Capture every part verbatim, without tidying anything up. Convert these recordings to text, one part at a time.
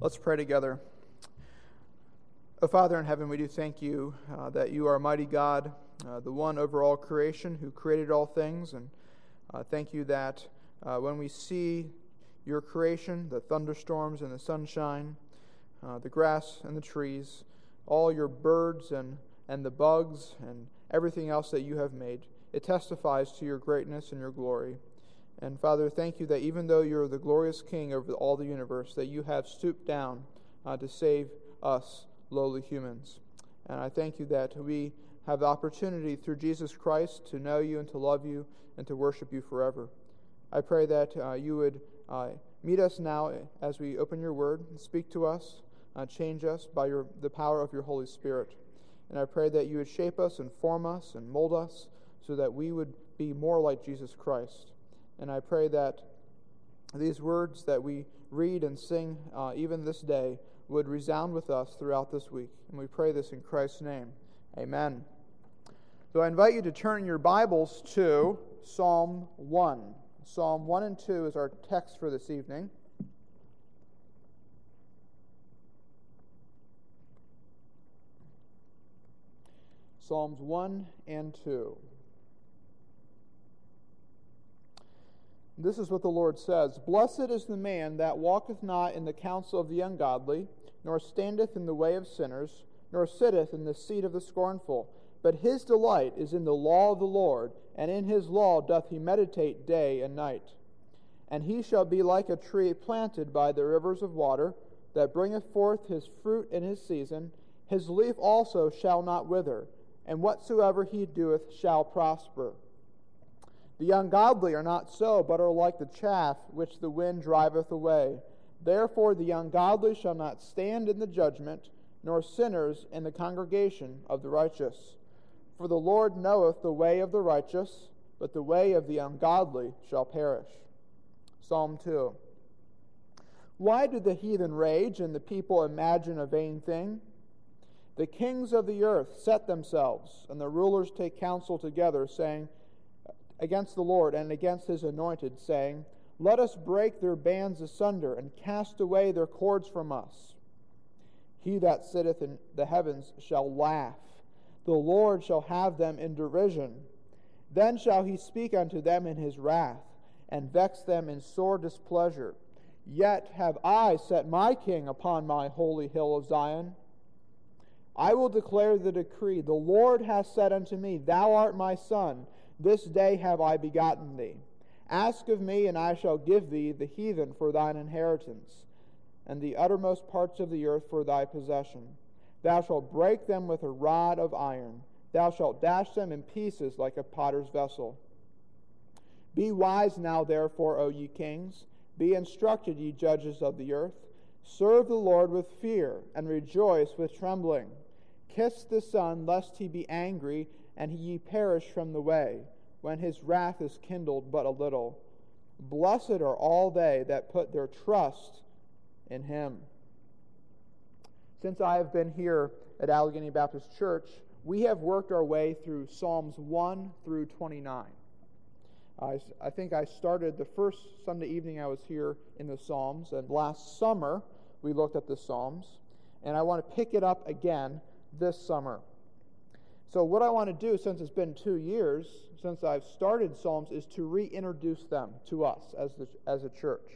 Let's pray together. O Father in heaven, we do thank you uh, that you are a mighty God, uh, the one over all creation who created all things. And uh, thank you that uh, when we see your creation, the thunderstorms and the sunshine, uh, the grass and the trees, all your birds and, and the bugs and everything else that you have made, it testifies to your greatness and your glory. And Father, thank you that even though you're the glorious King over all the universe, that you have stooped down uh, to save us lowly humans. And I thank you that we have the opportunity through Jesus Christ to know you and to love you and to worship you forever. I pray that uh, you would uh, meet us now as we open your word, speak to us, uh, change us by your the power of your Holy Spirit. And I pray that you would shape us and form us and mold us so that we would be more like Jesus Christ. And I pray that these words that we read and sing uh, even this day would resound with us throughout this week. And we pray this in Christ's name. Amen. So I invite you to turn your Bibles to Psalm one. Psalm one and two is our text for this evening. Psalms one and two. This is what the Lord says. Blessed is the man that walketh not in the counsel of the ungodly, nor standeth in the way of sinners, nor sitteth in the seat of the scornful. But his delight is in the law of the Lord, and in his law doth he meditate day and night. And he shall be like a tree planted by the rivers of water, that bringeth forth his fruit in his season. His leaf also shall not wither, and whatsoever he doeth shall prosper. The ungodly are not so, but are like the chaff which the wind driveth away. Therefore the ungodly shall not stand in the judgment, nor sinners in the congregation of the righteous. For the Lord knoweth the way of the righteous, but the way of the ungodly shall perish. Psalm two. Why do the heathen rage, and the people imagine a vain thing? The kings of the earth set themselves, and the rulers take counsel together, saying, against the Lord and against his anointed, saying, let us break their bands asunder, and cast away their cords from us. He that sitteth in the heavens shall laugh. The Lord shall have them in derision. Then shall he speak unto them in his wrath, and vex them in sore displeasure. Yet have I set my king upon my holy hill of Zion. I will declare the decree. The Lord hath said unto me, thou art my son. This day have I begotten thee. Ask of me, and I shall give thee the heathen for thine inheritance, and the uttermost parts of the earth for thy possession. Thou shalt break them with a rod of iron. Thou shalt dash them in pieces like a potter's vessel. Be wise now, therefore, O ye kings. Be instructed, ye judges of the earth. Serve the Lord with fear, and rejoice with trembling. Kiss the Son, lest he be angry, and ye perish from the way, when his wrath is kindled but a little. Blessed are all they that put their trust in him. Since I have been here at Allegheny Baptist Church, we have worked our way through Psalms one through twenty-nine. I, I think I started the first Sunday evening I was here in the Psalms, and last summer we looked at the Psalms, and I want to pick it up again this summer. So what I want to do, since it's been two years since I've started Psalms, is to reintroduce them to us as the, as a church.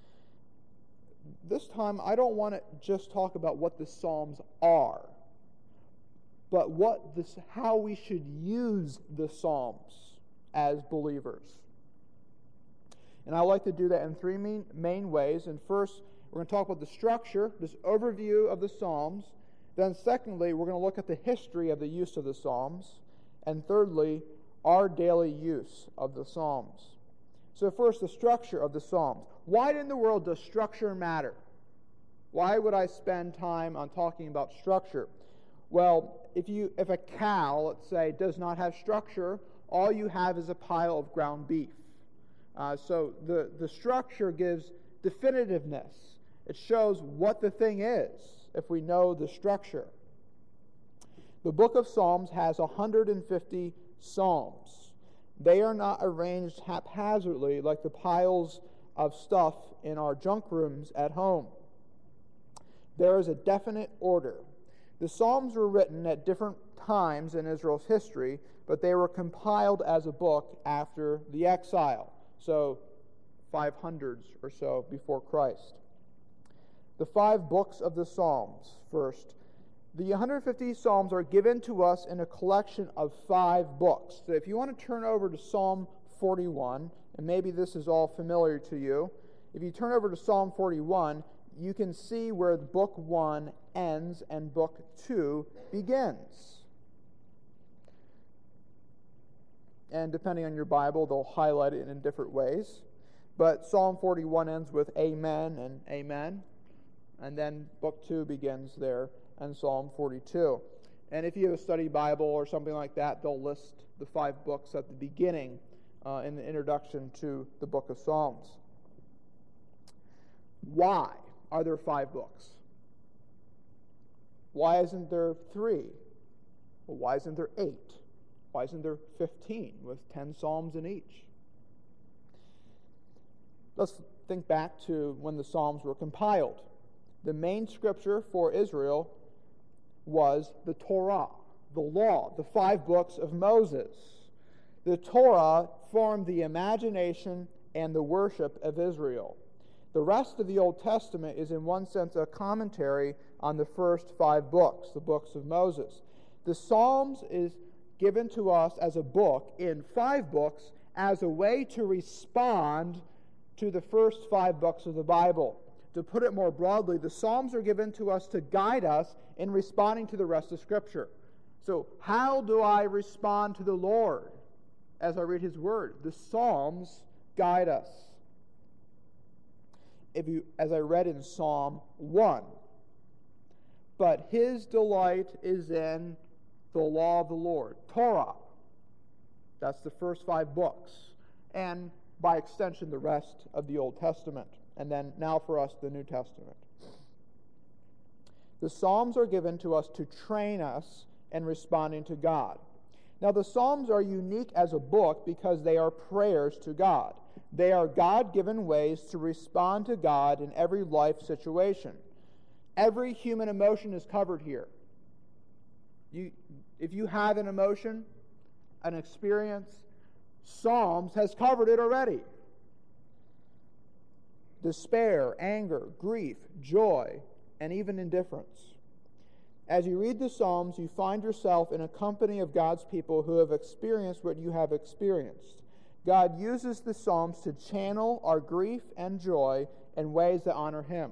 This time, I don't want to just talk about what the Psalms are, but what this, how we should use the Psalms as believers. And I like to do that in three main, main ways. And first, we're going to talk about the structure, this overview of the Psalms. Then secondly, we're going to look at the history of the use of the Psalms. And thirdly, our daily use of the Psalms. So first, the structure of the Psalms. Why in the world does structure matter? Why would I spend time on talking about structure? Well, if you if a cow, let's say, does not have structure, all you have is a pile of ground beef. Uh, so the, the structure gives definitiveness. It shows what the thing is, if we know the structure. The book of Psalms has one hundred fifty psalms. They are not arranged haphazardly like the piles of stuff in our junk rooms at home. There is a definite order. The Psalms were written at different times in Israel's history, but they were compiled as a book after the exile, so five hundreds or so before Christ. The five books of the Psalms. First, the one hundred fifty Psalms are given to us in a collection of five books. So if you want to turn over to Psalm forty-one, and maybe this is all familiar to you, if you turn over to Psalm forty-one, you can see where book one ends and book two begins. And depending on your Bible, they'll highlight it in different ways. But Psalm forty-one ends with amen and amen. And then book two begins there in Psalm forty-two. And if you have a study Bible or something like that, they'll list the five books at the beginning uh, in the introduction to the book of Psalms. Why are there five books? Why isn't there three? Well, why isn't there eight? Why isn't there fifteen with ten Psalms in each? Let's think back to when the Psalms were compiled. The main scripture for Israel was the Torah, the law, the five books of Moses. The Torah formed the imagination and the worship of Israel. The rest of the Old Testament is in one sense a commentary on the first five books, the books of Moses. The Psalms is given to us as a book in five books as a way to respond to the first five books of the Bible. To put it more broadly, the Psalms are given to us to guide us in responding to the rest of Scripture. So how do I respond to the Lord as I read His Word? The Psalms guide us. If you, as I read in Psalm one, but His delight is in the law of the Lord, Torah. That's the first five books. And by extension, the rest of the Old Testament. And then now for us, the New Testament. The Psalms are given to us to train us in responding to God. Now, the Psalms are unique as a book because they are prayers to God. They are God-given ways to respond to God in every life situation. Every human emotion is covered here. You, if you have an emotion, an experience, Psalms has covered it already. Despair, anger, grief, joy, and even indifference. As you read the Psalms, you find yourself in a company of God's people who have experienced what you have experienced. God uses the Psalms to channel our grief and joy in ways that honor Him.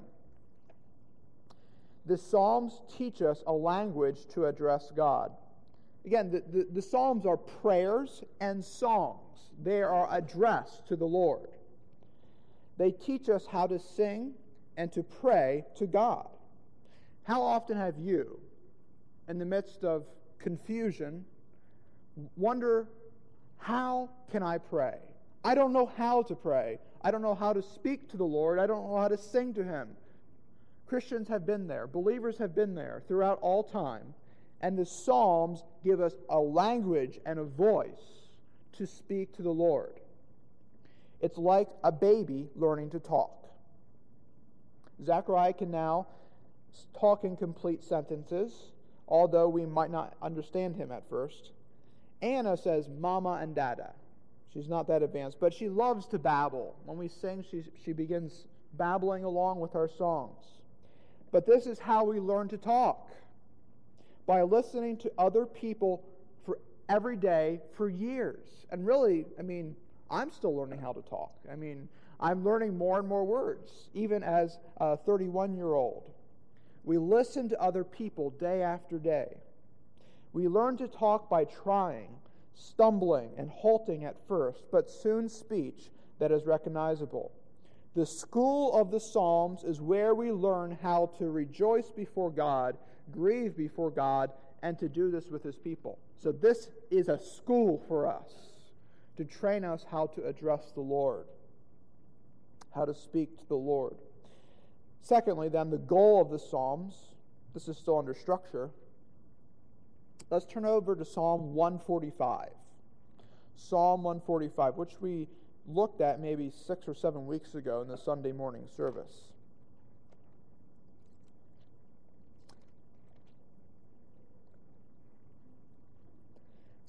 The Psalms teach us a language to address God. Again, the, the, the Psalms are prayers and songs. They are addressed to the Lord. They teach us how to sing and to pray to God. How often have you, in the midst of confusion, wonder, how can I pray? I don't know how to pray. I don't know how to speak to the Lord. I don't know how to sing to Him. Christians have been there. Believers have been there throughout all time. And the Psalms give us a language and a voice to speak to the Lord. It's like a baby learning to talk. Zechariah can now talk in complete sentences, although we might not understand him at first. Anna says mama and dada. She's not that advanced, but she loves to babble. When we sing, she, she begins babbling along with our songs. But this is how we learn to talk, by listening to other people for every day for years. And really, I mean, I'm still learning how to talk. I mean, I'm learning more and more words, even as a thirty-one-year-old. We listen to other people day after day. We learn to talk by trying, stumbling, and halting at first, but soon speech that is recognizable. The school of the Psalms is where we learn how to rejoice before God, grieve before God, and to do this with His people. So this is a school for us to train us how to address the Lord, how to speak to the Lord. Secondly, then, the goal of the Psalms. This is still under structure. Let's turn over to Psalm one forty-five. Psalm one forty-five, which we looked at maybe six or seven weeks ago in the Sunday morning service.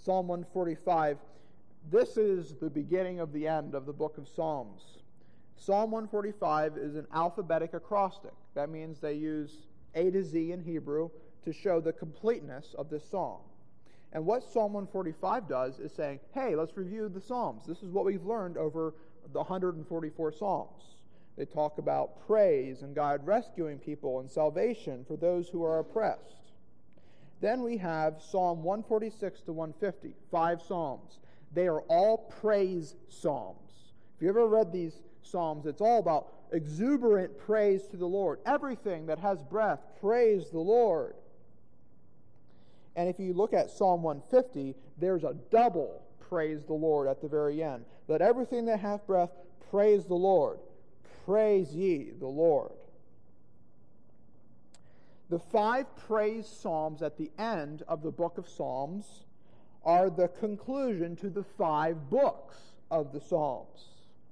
Psalm one forty-five, this is the beginning of the end of the book of Psalms. Psalm one forty-five is an alphabetic acrostic. That means they use A to Z in Hebrew to show the completeness of this psalm. And what Psalm one forty-five does is saying, hey, let's review the Psalms. This is what we've learned over the one hundred forty-four Psalms. They talk about praise and God rescuing people and salvation for those who are oppressed. Then we have Psalm one forty-six to one fifty, five Psalms. They are all praise Psalms. If you ever read these Psalms, it's all about exuberant praise to the Lord. Everything that has breath, praise the Lord. And if you look at Psalm one fifty, there's a double praise the Lord at the very end. Let everything that hath breath praise the Lord. Praise ye the Lord. The five praise psalms at the end of the book of Psalms are the conclusion to the five books of the Psalms.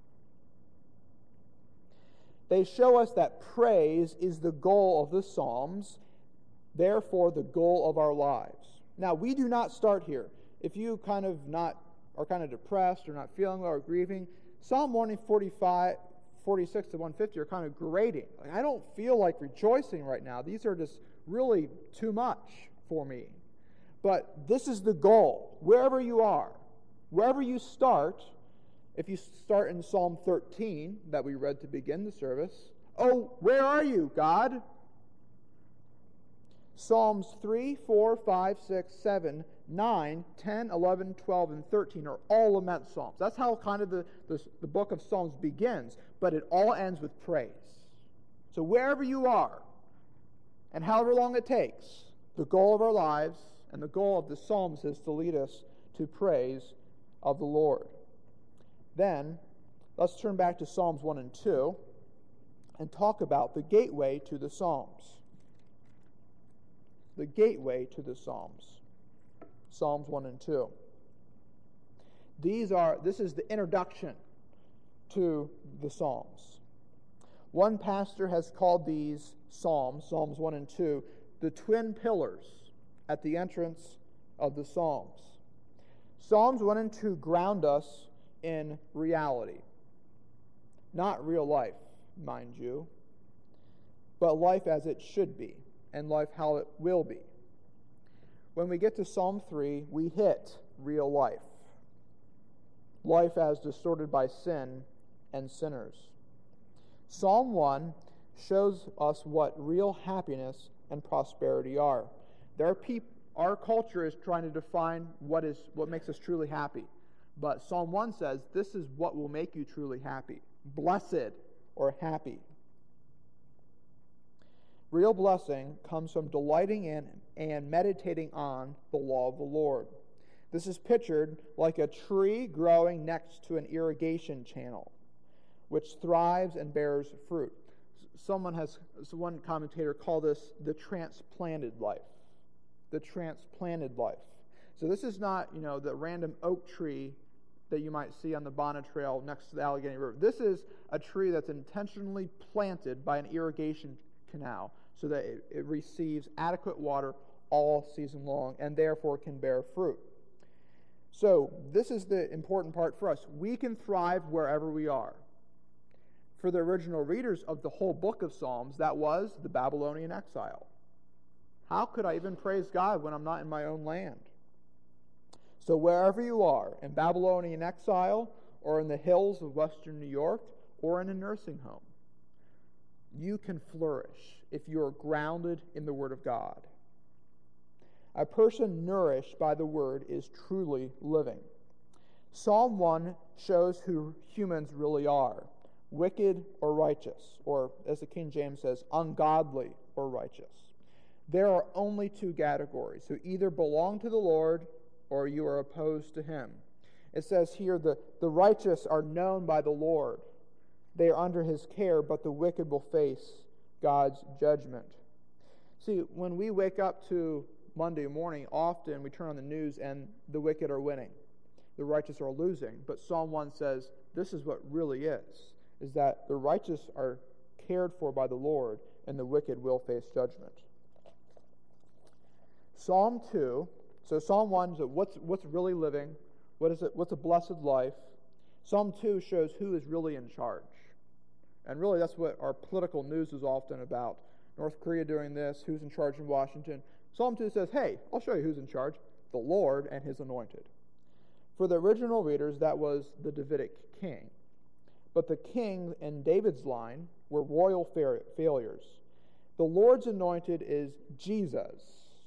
They show us that praise is the goal of the Psalms, therefore the goal of our lives. Now, we do not start here. If you kind of not are kind of depressed or not feeling well or grieving, Psalm one forty-five, forty-six to one fifty are kind of grating. Like, I don't feel like rejoicing right now. These are just really too much for me. But this is the goal. Wherever you are, wherever you start, if you start in Psalm thirteen that we read to begin the service, oh, where are you, God? Psalms three, four, five, six, seven, nine, ten, eleven, twelve, and thirteen are all lament psalms. That's how kind of the, the, the book of Psalms begins, but it all ends with praise. So wherever you are, and however long it takes, the goal of our lives and the goal of the Psalms is to lead us to praise of the Lord. Then, let's turn back to Psalms one and two and talk about the gateway to the Psalms. The gateway to the Psalms. Psalms one and two. These are, this is the introduction to the Psalms. One pastor has called these Psalms, Psalms one and two, the twin pillars at the entrance of the Psalms. Psalms one and two ground us in reality. Not real life, mind you, but life as it should be, and life how it will be. When we get to Psalm three, we hit real life. Life as distorted by sin and sinners. Psalm one shows us what real happiness and prosperity are. There are peop- our culture is trying to define what is what makes us truly happy. But Psalm one says, this is what will make you truly happy. Blessed or happy. Real blessing comes from delighting in and meditating on the law of the Lord. This is pictured like a tree growing next to an irrigation channel, which thrives and bears fruit. Someone has, one commentator called this the transplanted life. The transplanted life. So this is not, you know, the random oak tree that you might see on the Bonnet Trail next to the Allegheny River. This is a tree that's intentionally planted by an irrigation canal so that it, it receives adequate water all season long and therefore can bear fruit. So this is the important part for us. We can thrive wherever we are. For the original readers of the whole book of Psalms, that was the Babylonian exile. How could I even praise God when I'm not in my own land? So wherever you are, in Babylonian exile, or in the hills of western New York, or in a nursing home, you can flourish if you are grounded in the Word of God. A person nourished by the Word is truly living. Psalm one shows who humans really are, wicked or righteous, or as the King James says, ungodly or righteous. There are only two categories, who either belong to the Lord or you are opposed to Him. It says here, the, the righteous are known by the Lord. They are under His care, but the wicked will face God's judgment. See, when we wake up to Monday morning, often we turn on the news and the wicked are winning. The righteous are losing. But Psalm one says, this is what really is, is that the righteous are cared for by the Lord and the wicked will face judgment. Psalm two So Psalm one is what's what's really living, what is it? What's a blessed life? Psalm two shows who is really in charge. And really that's what our political news is often about. North Korea doing this, who's in charge in Washington. Psalm two says, hey, I'll show you who's in charge. The Lord and his anointed. For the original readers, that was the Davidic king. But the king in David's line were royal fa- failures. The Lord's anointed is Jesus.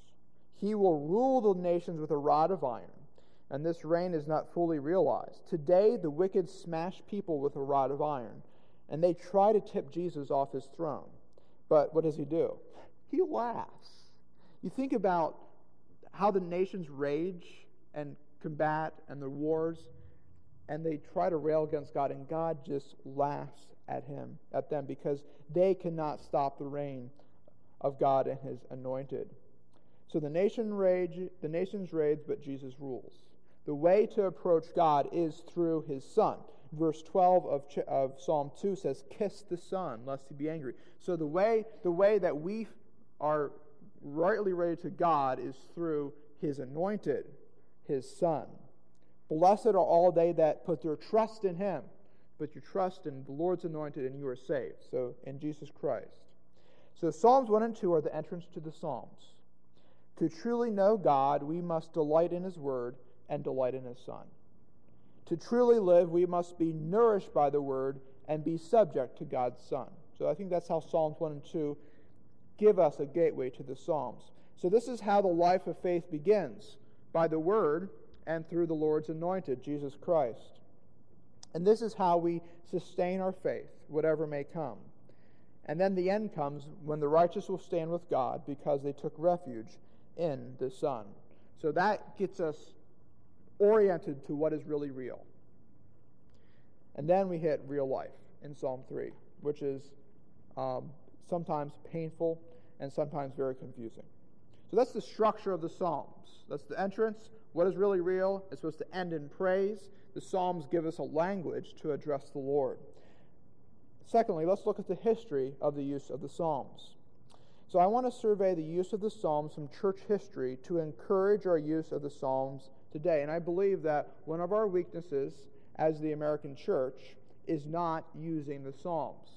He will rule the nations with a rod of iron, and this reign is not fully realized. Today, the wicked smash people with a rod of iron, and they try to tip Jesus off his throne. But what does he do? He laughs. You think about how the nations rage and combat and the wars, and they try to rail against God, and God just laughs at him, at them, because they cannot stop the reign of God and his anointed. So the nation rage, the nations rage, but Jesus rules. The way to approach God is through his Son. Verse twelve of, of Psalm two says, "Kiss the Son, lest he be angry." So the way the way that we are rightly related to God is through his anointed, his Son. Blessed are all they that put their trust in him. Put your trust in the Lord's anointed and you are saved. So in Jesus Christ. So Psalms one and two are the entrance to the Psalms. To truly know God, we must delight in his word and delight in his Son. To truly live, we must be nourished by the word and be subject to God's Son. So I think that's how Psalms one and two give us a gateway to the Psalms. So this is how the life of faith begins, by the word and through the Lord's anointed, Jesus Christ. And this is how we sustain our faith, whatever may come. And then the end comes when the righteous will stand with God because they took refuge in the Son. So that gets us oriented to what is really real. And then we hit real life in Psalm three, which is um, sometimes painful and sometimes very confusing. So that's the structure of the Psalms. That's the entrance. What is really real? It's supposed to end in praise. The Psalms give us a language to address the Lord. Secondly, let's look at the history of the use of the Psalms. So I want to survey the use of the Psalms from church history to encourage our use of the Psalms today. And I believe that one of our weaknesses as the American church is not using the Psalms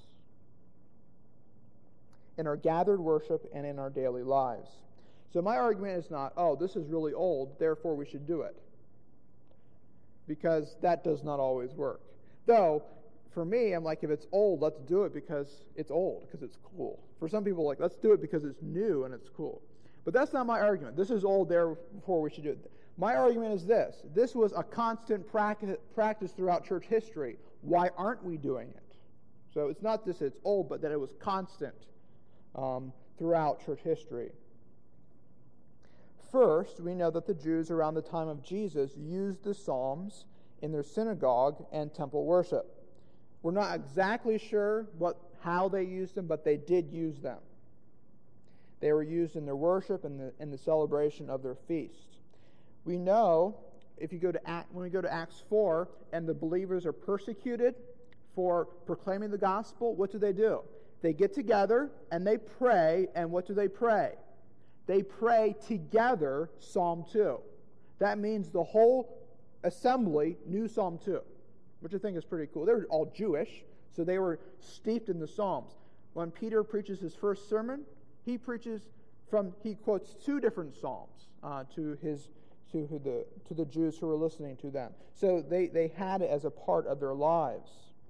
in our gathered worship and in our daily lives. So my argument is not, oh, this is really old, therefore we should do it. Because that does not always work. Though, for me, I'm like, if it's old, let's do it because it's old, because it's cool. For some people, like, let's do it because it's new and it's cool. But that's not my argument. This is old, therefore we should do it. My argument is this. This was a constant practice, practice throughout church history. Why aren't we doing it? So it's not just it's old, but that it was constant um, throughout church history. First, we know that the Jews around the time of Jesus used the Psalms in their synagogue and temple worship. We're not exactly sure what how they used them, but they did use them. They were used in their worship and the, in the celebration of their feast. We know, if you go to Act, when we go to Acts four, and the believers are persecuted for proclaiming the gospel, what do they do? They get together and they pray, and what do they pray? They pray together Psalm two. That means the whole assembly knew Psalm two, which I think is pretty cool. They were all Jewish, so they were steeped in the Psalms. When Peter preaches his first sermon, he preaches from, he quotes two different Psalms uh, to his to the to the Jews who were listening to them. So they, they had it as a part of their lives.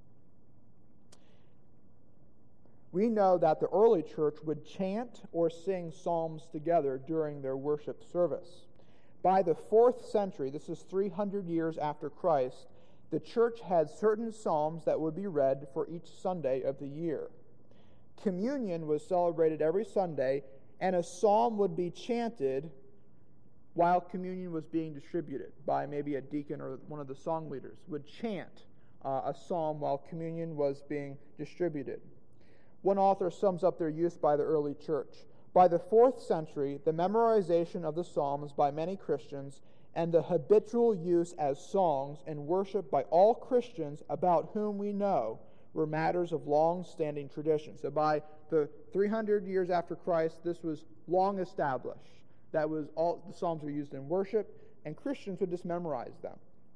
We know that the early church would chant or sing psalms together during their worship service. By the fourth century, this is three hundred years after Christ, the church had certain psalms that would be read for each Sunday of the year. Communion was celebrated every Sunday, and a psalm would be chanted while communion was being distributed by maybe a deacon or one of the song leaders would chant uh, a psalm while communion was being distributed. One author sums up their use by the early church. By the fourth century, the memorization of the Psalms by many Christians and the habitual use as songs and worship by all Christians about whom we know were matters of long-standing tradition. So by the three hundred years after Christ, this was long established. That was all the Psalms were used in worship, and Christians would just memorize them.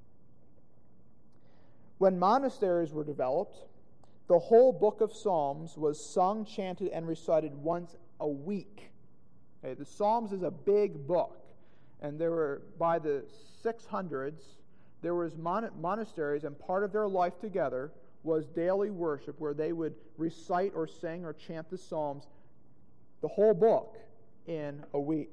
When monasteries were developed, the whole book of Psalms was sung, chanted, and recited once a week. Okay, the Psalms is a big book, and there were, by the six hundreds, there was mon- monasteries, and part of their life together was daily worship, where they would recite or sing or chant the Psalms, the whole book, in a week.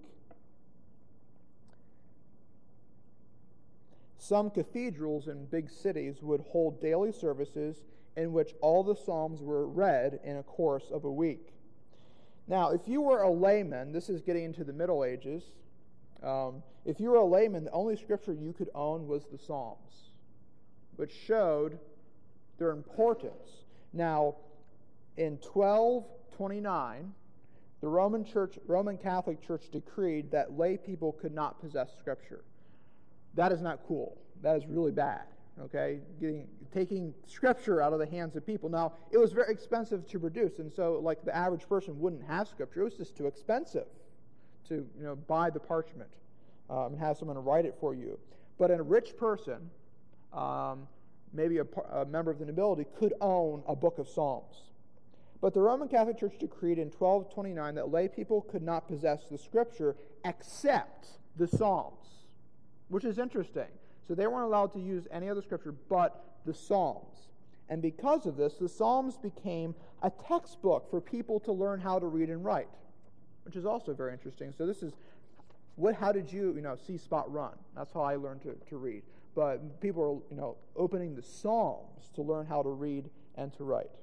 Some cathedrals in big cities would hold daily services in which all the Psalms were read in a course of a week. Now, if you were a layman, this is getting into the Middle Ages, um, if you were a layman, the only scripture you could own was the Psalms, which showed their importance. Now, in twelve twenty-nine, the Roman Church, Roman Catholic Church decreed that lay people could not possess scripture. That is not cool. That is really bad, okay? Getting, taking scripture out of the hands of people. Now, it was very expensive to produce, and so, like, the average person wouldn't have scripture. It was just too expensive to, you know, buy the parchment um, and have someone write it for you. But a rich person, um, maybe a, a member of the nobility, could own a book of Psalms. But the Roman Catholic Church decreed in twelve twenty-nine that lay people could not possess the scripture except the Psalms, which is interesting. So they weren't allowed to use any other scripture but the Psalms. And because of this, the Psalms became a textbook for people to learn how to read and write, which is also very interesting. So this is, what? how did you, you know, see Spot run? That's how I learned to, to read. But people are, you know, opening the Psalms to learn how to read and to write.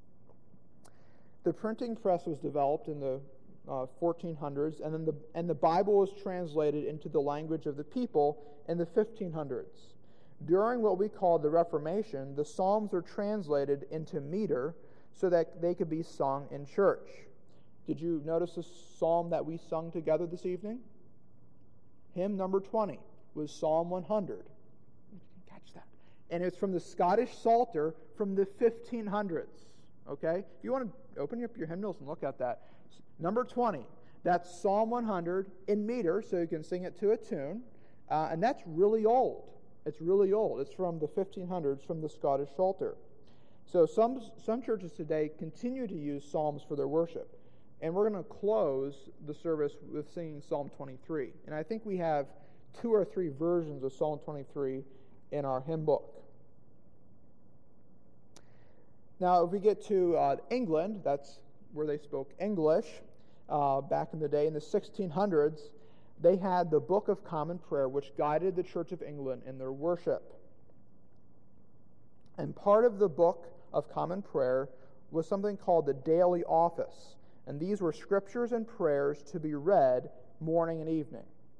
The printing press was developed in the uh, fourteen hundreds, and then the and the Bible was translated into the language of the people in the fifteen hundreds. During what we call the Reformation, the Psalms were translated into meter so that they could be sung in church. Did you notice the psalm that we sung together this evening? Hymn number twenty was Psalm one hundred. Catch that. And it's from the Scottish Psalter from the fifteen hundreds. Okay? If you want to open up your hymnals and look at that. Number twenty, that's Psalm one hundred in meter, so you can sing it to a tune. Uh, and that's really old. It's really old. It's from the fifteen hundreds, from the Scottish Psalter. So some some churches today continue to use psalms for their worship. And we're going to close the service with singing Psalm twenty-three. And I think we have two or three versions of Psalm twenty-three in our hymn book. Now, if we get to uh, England, that's where they spoke English. Uh, back in the day, in the sixteen hundreds, they had the Book of Common Prayer, which guided the Church of England in their worship. And part of the Book of Common Prayer was something called the Daily Office. And these were scriptures and prayers to be read morning and evening.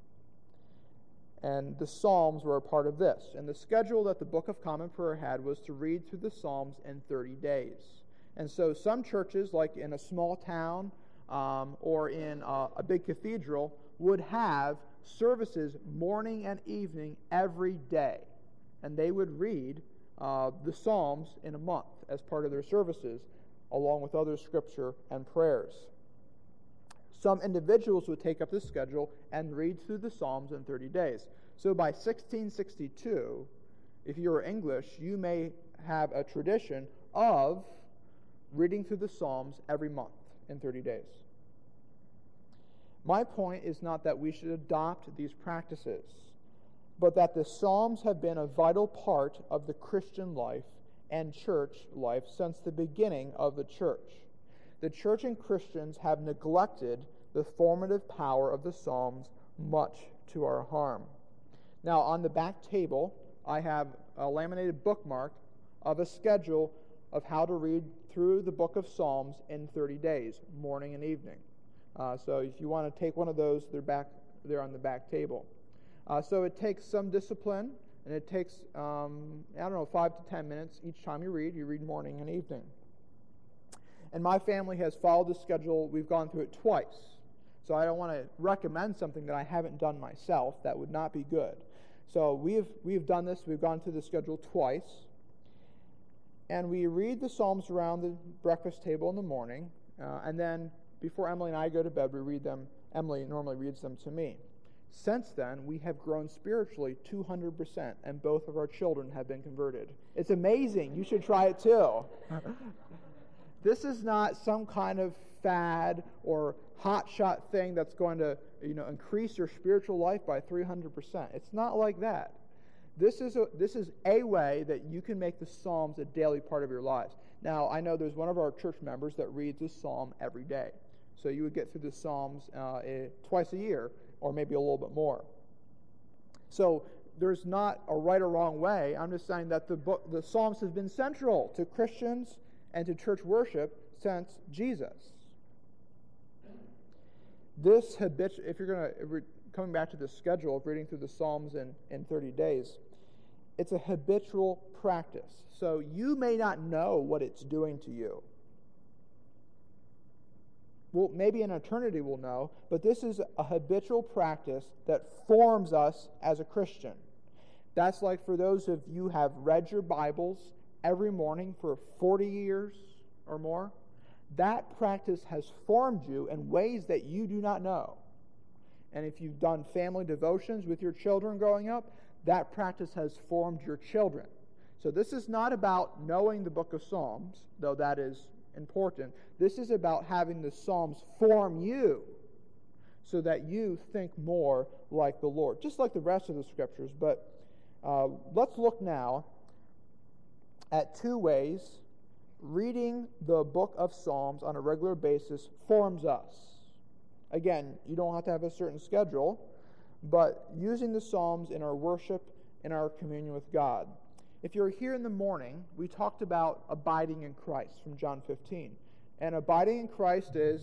And the Psalms were a part of this. And the schedule that the Book of Common Prayer had was to read through the Psalms in thirty days. And so some churches, like in a small town um, or in a, a big cathedral, would have services morning and evening every day. And they would read uh, the Psalms in a month as part of their services, along with other scripture and prayers. Some individuals would take up this schedule and read through the Psalms in thirty days. So by sixteen sixty-two, if you're English, you may have a tradition of reading through the Psalms every month in thirty days. My point is not that we should adopt these practices, but that the Psalms have been a vital part of the Christian life and church life since the beginning of the church. The church and Christians have neglected the formative power of the Psalms, much to our harm. Now, on the back table, I have a laminated bookmark of a schedule of how to read through the book of Psalms in thirty days, morning and evening. Uh, so if you want to take one of those, they're back there on the back table. Uh, so it takes some discipline, and it takes, um, I don't know, five to ten minutes each time you read. You read morning and evening. And my family has followed the schedule. We've gone through it twice. So I don't want to recommend something that I haven't done myself. That would not be good. So we've we've done this. We've gone through the schedule twice. And we read the Psalms around the breakfast table in the morning. Uh, and then before Emily and I go to bed, we read them. Emily normally reads them to me. Since then, we have grown spiritually two hundred percent, and both of our children have been converted. It's amazing. You should try it too. This is not some kind of fad or hotshot thing that's going to, you know, increase your spiritual life by three hundred percent. It's not like that. This is a, this is a way that you can make the Psalms a daily part of your lives. Now, I know there's one of our church members that reads a psalm every day. So you would get through the Psalms uh, a, twice a year, or maybe a little bit more. So there's not a right or wrong way. I'm just saying that the book, the Psalms have been central to Christians and to church worship since Jesus. This habit, if you're going to, if we're coming back to the schedule of reading through the Psalms in, in thirty days, it's a habitual practice. So you may not know what it's doing to you. Well, maybe in eternity we'll know, but this is a habitual practice that forms us as a Christian. That's like for those of you who have read your Bibles every morning for forty years or more. That practice has formed you in ways that you do not know. And if you've done family devotions with your children growing up, that practice has formed your children. So this is not about knowing the book of Psalms, though that is important. This is about having the Psalms form you so that you think more like the Lord, just like the rest of the Scriptures. But uh, let's look now at two ways reading the book of Psalms on a regular basis forms us. Again, you don't have to have a certain schedule, but using the Psalms in our worship, in our communion with God. If you're here in the morning, we talked about abiding in Christ from John fifteen. And abiding in Christ is...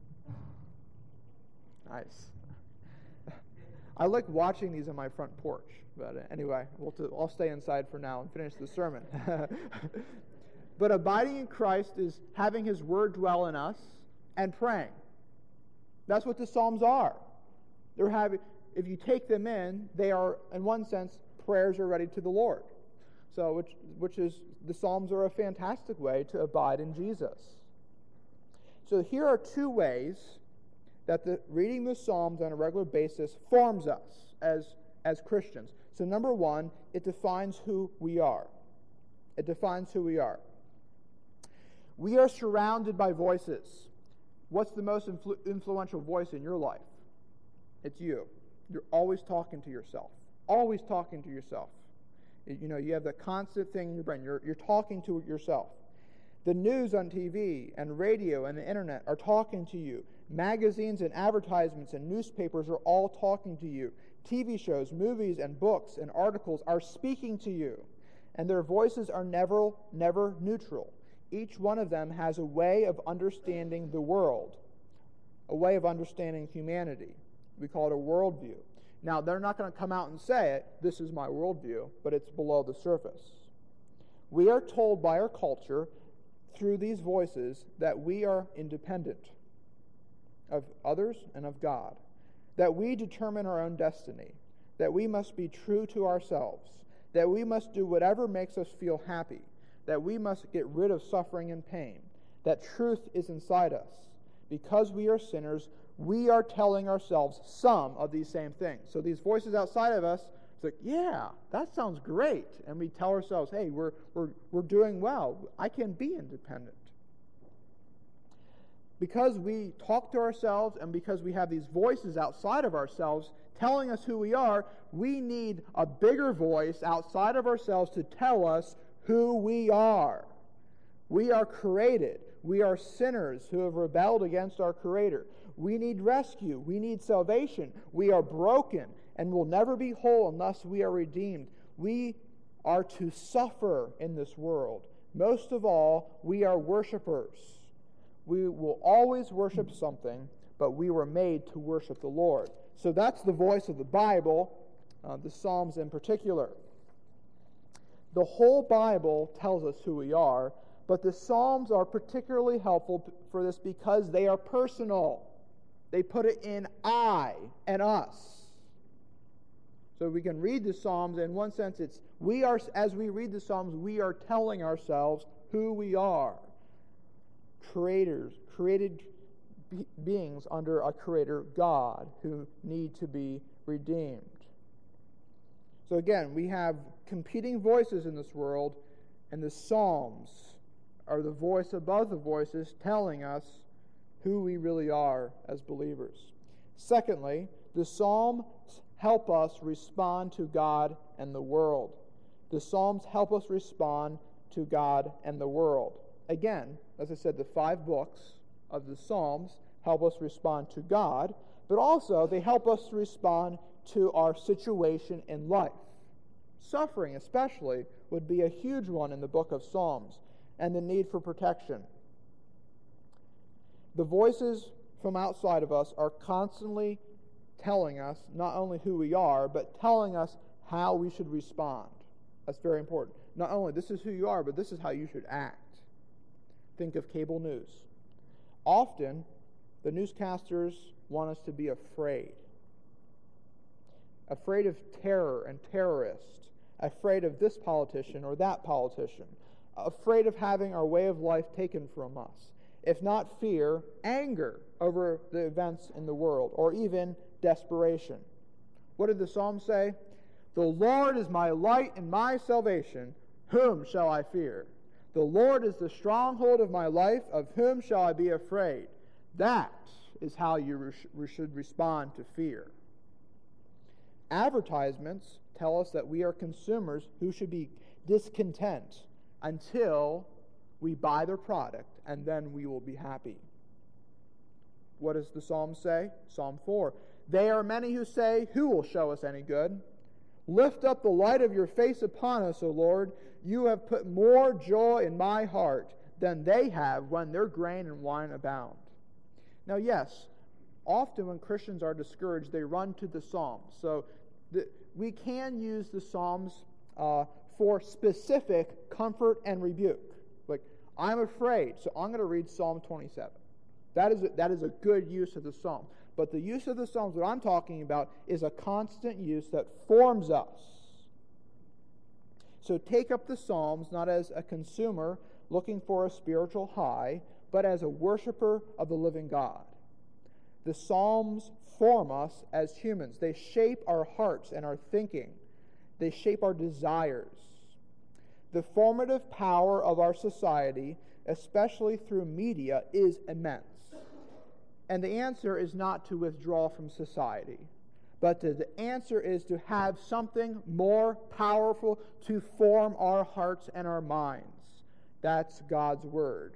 Nice. I like watching these on my front porch. But anyway, we'll t- I'll stay inside for now and finish the sermon. But abiding in Christ is having His Word dwell in us and praying. That's what the Psalms are. They're having, if you take them in, they are, in one sense, prayers are ready to the Lord. So, which, which is, the Psalms are a fantastic way to abide in Jesus. So here are two ways that the reading the Psalms on a regular basis forms us as, as Christians. So number one, it defines who we are. It defines who we are. We are surrounded by voices. What's the most influ- influential voice in your life? It's you. You're always talking to yourself. Always talking to yourself. You know, you have the constant thing in your brain. You're, you're talking to yourself. The news on T V and radio and the internet are talking to you. Magazines and advertisements and newspapers are all talking to you. T V shows, movies, and books and articles are speaking to you. And their voices are never, never neutral. Each one of them has a way of understanding the world, a way of understanding humanity. We call it a worldview. Now, they're not going to come out and say it, this is my worldview, but it's below the surface. We are told by our culture, through these voices, that we are independent of others and of God, that we determine our own destiny, that we must be true to ourselves, that we must do whatever makes us feel happy, that we must get rid of suffering and pain, that truth is inside us. Because we are sinners, we are telling ourselves some of these same things. So these voices outside of us, it's like, yeah, that sounds great. And we tell ourselves, hey, we're, we're, we're doing well. I can be independent. Because we talk to ourselves and because we have these voices outside of ourselves telling us who we are, we need a bigger voice outside of ourselves to tell us who we are. We are created. We are sinners who have rebelled against our Creator. We need rescue. We need salvation. We are broken and will never be whole unless we are redeemed. We are to suffer in this world. Most of all, we are worshipers. We will always worship something, but we were made to worship the Lord. So that's the voice of the Bible, uh, the Psalms in particular. The whole Bible tells us who we are, but the Psalms are particularly helpful for this because they are personal. They put it in I and us. So we can read the Psalms. In one sense, it's we are, as we read the Psalms, we are telling ourselves who we are. Creators, created be- beings under a creator God who need to be redeemed. So again, we have competing voices in this world, and the Psalms are the voice above the voices telling us who we really are as believers. Secondly, the Psalms help us respond to God and the world. The Psalms help us respond to God and the world. Again, as I said, the five books of the Psalms help us respond to God, but also they help us respond to our situation in life. Suffering, especially, would be a huge one in the book of Psalms, and the need for protection. The voices from outside of us are constantly telling us not only who we are, but telling us how we should respond. That's very important. Not only this is who you are, but this is how you should act. Think of cable news. Often, the newscasters want us to be afraid. Afraid of terror and terrorists. Afraid of this politician or that politician. Afraid of having our way of life taken from us. If not fear, anger over the events in the world, or even desperation. What did the Psalm say? The Lord is my light and my salvation. Whom shall I fear? The Lord is the stronghold of my life. Of whom shall I be afraid? That is how you re- should respond to fear. Advertisements tell us that we are consumers who should be discontent until we buy their product, and then we will be happy. What does the Psalm say? Psalm four. There are many who say, who will show us any good? Lift up the light of your face upon us, O Lord. You have put more joy in my heart than they have when their grain and wine abound. Now, yes, often when Christians are discouraged, they run to the Psalms. So the, we can use the Psalms uh, for specific comfort and rebuke. Like, I'm afraid, so I'm going to read Psalm twenty-seven. That is a, that is a good use of the Psalm. But the use of the Psalms, what I'm talking about, is a constant use that forms us. So take up the Psalms not as a consumer looking for a spiritual high, but as a worshiper of the living God. The Psalms form us as humans. They shape our hearts and our thinking. They shape our desires. The formative power of our society, especially through media, is immense. And the answer is not to withdraw from society, but to, the answer is to have something more powerful to form our hearts and our minds. That's God's Word.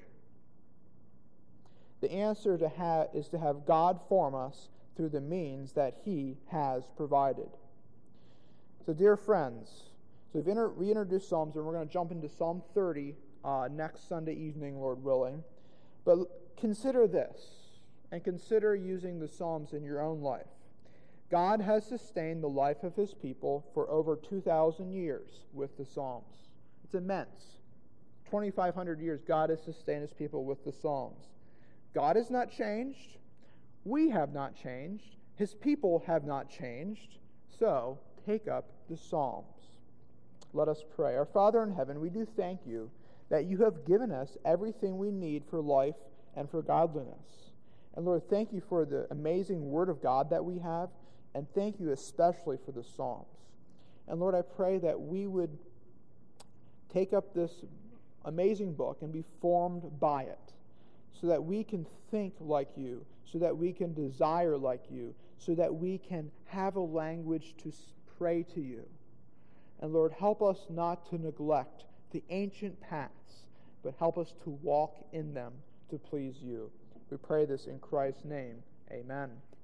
The answer to have is to have God form us through the means that He has provided. So, dear friends, so we've inter- reintroduced Psalms, and we're going to jump into Psalm thirty uh, next Sunday evening, Lord willing. But consider this, and consider using the Psalms in your own life. God has sustained the life of His people for over two thousand years with the Psalms. It's immense. twenty-five hundred years, God has sustained His people with the Psalms. God has not changed. We have not changed. His people have not changed. So, take up the Psalms. Let us pray. Our Father in heaven, we do thank You that You have given us everything we need for life and for godliness. And Lord, thank You for the amazing Word of God that we have, and thank You especially for the Psalms. And Lord, I pray that we would take up this amazing book and be formed by it, so that we can think like You, so that we can desire like You, so that we can have a language to pray to You. And Lord, help us not to neglect the ancient paths, but help us to walk in them to please You. We pray this in Christ's name. Amen.